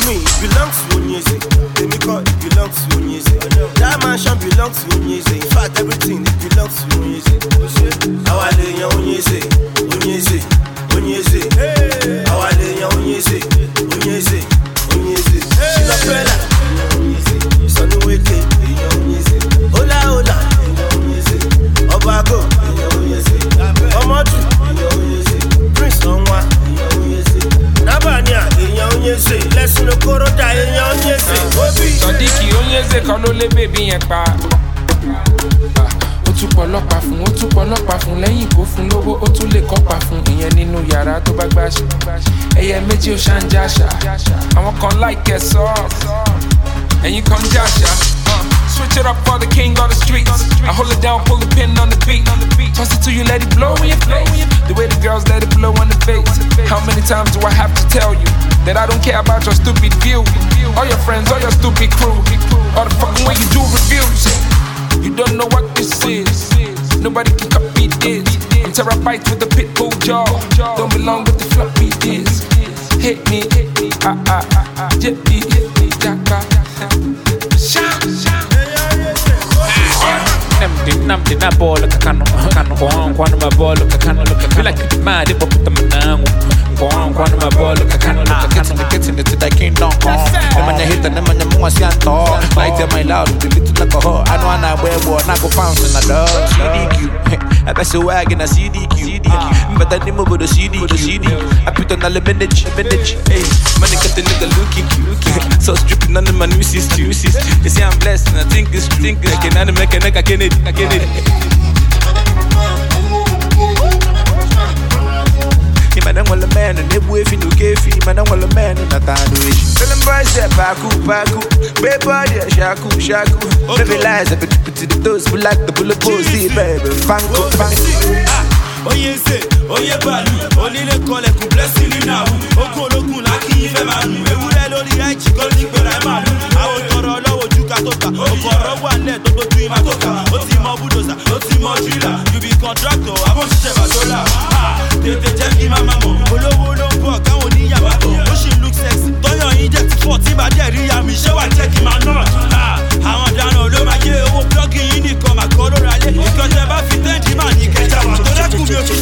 me, it belongs to Onyeze. Let me call it belongs to Onyeze. That mansion belongs to Onyeze. In fact, everything it belongs to Onyeze. Awale ya Onyeze, Onyeze, Onyeze. Awale ya Onyeze, Onyeze, Onyeze. Shilapela, Onyeze. Sanuweke, Onyeze. Hola, hola, Onyeze. Obago, Onyeze. Omodu, Onyeze. Prince Onwa, Onyeze. Nabania, Onyeze. Lesson Okoroda, Onyeze. Obi. Sadiki Onyeze kan ló lé bèbí yẹn pa. Ó tún pọlọ́pàá fún lẹ́yìn kó fún lówó ó tún lè kọ́pà fún ìyẹn nínú yàrá tó bá gbàṣẹ. Ẹyẹ méjì ó ṣàǹjàṣà àwọn kan láìkẹ́ sọ ẹ̀yin kan jàṣà. Switch it up for the king of the streets. I hold it down, pull the pin on the beat. Toss it to you, let it blow in your face. The way the girls let it blow on the face. How many times do I have to tell you that I don't care about your stupid view? All your friends, all your stupid crew. All the fucking way you do reviews. You don't know what this is. Nobody can copy this. I'm terabytes with the pit bull jaw. Don't belong with the floppy disks. Hit me, jippy, jacka. Namdi na bolo kakano kwano mabolo kakano feel like it's mad if I put them in kwano mabolo kakano getting into that kingdom come them and hit them and them more sianto like them my loud with the little alcohol I know I wear war na go pounds in the dog CDQ I got so wagon a CDQ but that name over the CDQ I put on the bandage hey man get the nigga looking so stripping on the man new system they say I'm blessed and I think it's I can make a nigga get it Man, I'm a man, and if we feel okay, man, I'm a man, and I can't do it. Tell them boys that Baku, baby, body, Shaku. Baby lies, I put to the dose, we like the bullet pussy, baby, Fanko. Oyeze, oye balu, onile kole ku blessing now. Okologun la ki ife manu. Ewure lori aichi ko ni gbera manu. Awo toro lowo ju ka to ta. Okoro wa le to ju ima to ta. O ti mo bulldozer, o ti mo driller. You be contractor, abo sise badola. Tete je ki mama mo. Olowo lo nbo kan oni yaba to. O she look sexy. Toyo yin je ti 40 ba de ri ya mi se wa je ki ma not. Àwọn dano lo ma je owo plug yin ni ko ma ko lo rale. Because e ba fit end man ni keja wa. To le ku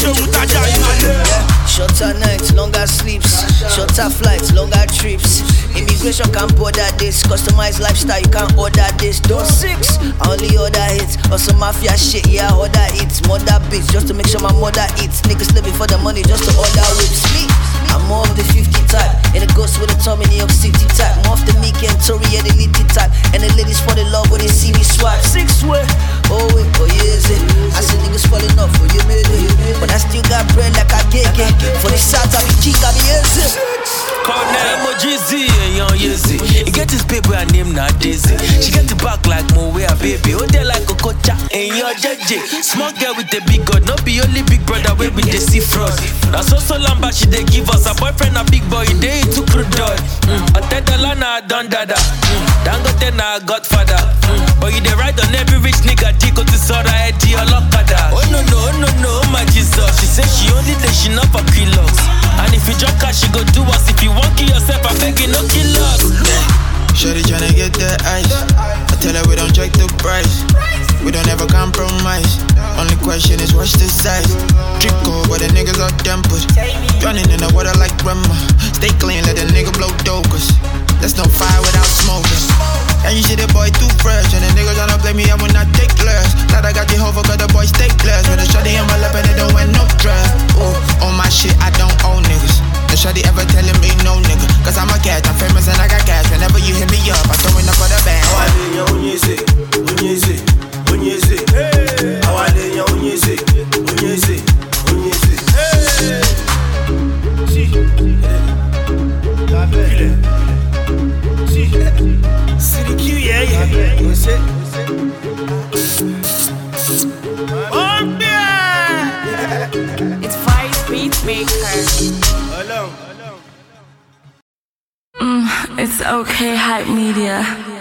Shorter nights, longer sleeps. Shorter flights, longer trips. Immigration can't border this. Customized lifestyle, you can't order this. Don't 6, I only order hits. Also mafia shit, yeah, I order eats. Mother beats, just to make sure my mother eats. Niggas living for the money, just to order whips. Me, I'm more of the 50 type. And it goes with the Tommy New York City type. More of the Meek and Tory and the Litty type. And the ladies fall in love when they see me swipe. 6 way, oh wait, oh yeah, is it? I see niggas falling off, oh you made it. But I still got bread like I get. For the shots I be king, I be easy. Call name Jeezy and Young Yeezy. He get his paper and name not Daisy. She get the back like Moe, a baby. Oh, they like a cocha and your JJ. Small girl with the big god, not be only big brother way with the sea fraud. Now so lamba she they give us a boyfriend, a big boy, they to crude dog. I tell the lana done dada. Dangote na Godfather. But you they ride on every rich nigga, Tico to Sora, Eddie or Lokada. Oh no, my Jesus. She say she only day she not for kilos. And if you drop cash, she go do us. If you want kill yourself, I beg you no kill us. Shorty tryna get that ice. I tell her we don't check the price. We don't ever compromise. Only question is what's the size. Drip cold, but the niggas are tempered. Running in the water like grandma. Stay clean, let the nigga blow dope. Cause there's no fire without smoking. And you see the boy too fresh. And the nigga tryna play me, I will not take less. Glad I got the hover, cause the boy stay class. With a shorty in my lap and they don't wear no dress. Ooh, on my shit, I don't own niggas. No shorty ever telling me no nigga. Cause I'm a cat, I'm famous and I got cash. Whenever you hit me up, I'm throwing up for the band. Onyeze, Onyeze, Onyeze. Awale Onyeze, Onyeze, Onyeze. CDQ, yeah. What's it? It's Vice Beatmaker. Hello. It's okay, Hype Media.